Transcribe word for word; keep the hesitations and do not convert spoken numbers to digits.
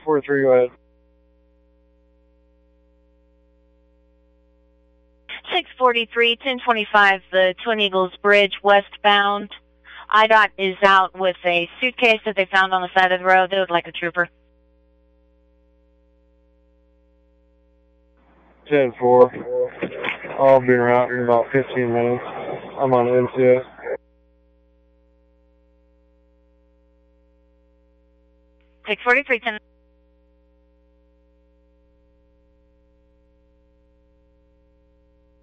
forty-three, go ahead. six forty-three, ten twenty-five, the Twin Eagles Bridge westbound. I DOT is out with a suitcase that they found on the side of the road. They look like a trooper. ten four. I'll be around in about fifteen minutes. I'm on N C S. six forty-three, ten